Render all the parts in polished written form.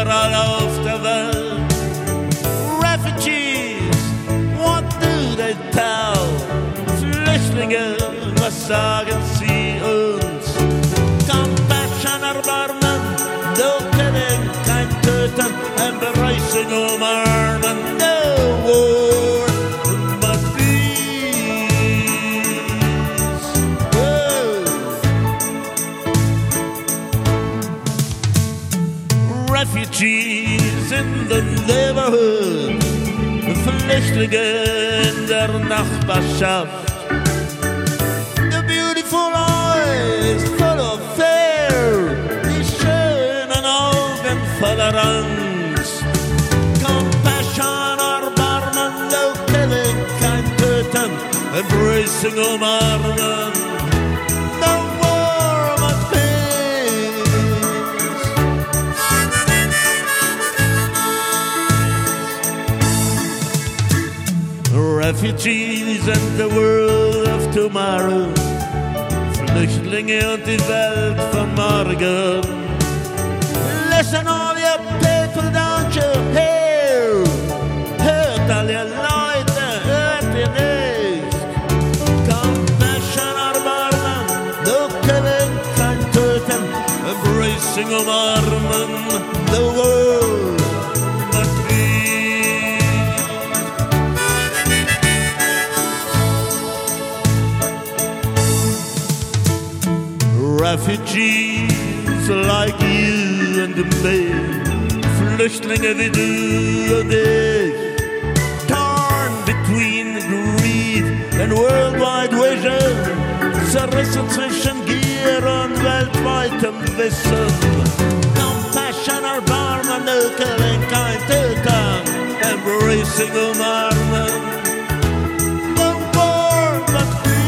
überall auf der Welt. Refugees, what do they tell? Flüchtlinge, was sagen sie uns? Compassion, Erbarmen, no killing, kein Töten, Embracing, umarmen, no war, but peace. Refugees in the neighborhood, Flüchtlinge in der Nachbarschaft. The beautiful eyes full of fear, die schönen Augen voller Angst. Compassion, Erbarmen, no killing, kein Töten, Embracing, umarmen. No war, but peace. Refugees and the world of tomorrow, Flüchtlinge und die Welt von morgen. Listen all you people, don't you hear? Hört all ihr Leute, hört ihr nicht? Compassion, Erbarmen, no killing, kein Töten, Embracing, umarmen, the world must be. Refugees like you and me, Flüchtlinge wie du und ich, torn between greed and worldwide vision, zerrissen zwischen Gier und weltweitem Wissen. Compassion, Erbarmen, no killing, kein Töten, Embracing, umarmen. No war, but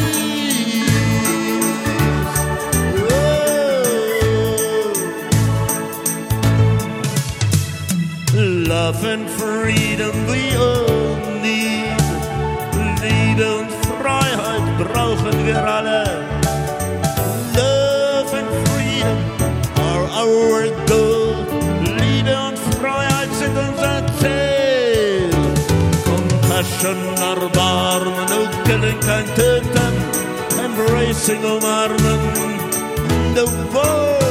love and freedom we all need. Liebe und Freiheit brauchen wir alle. Love and freedom are our goal. Liebe und Freiheit sind unser Ziel. Compassion, Erbarmen, no killing, kein Töten, Embracing, umarmen, the world.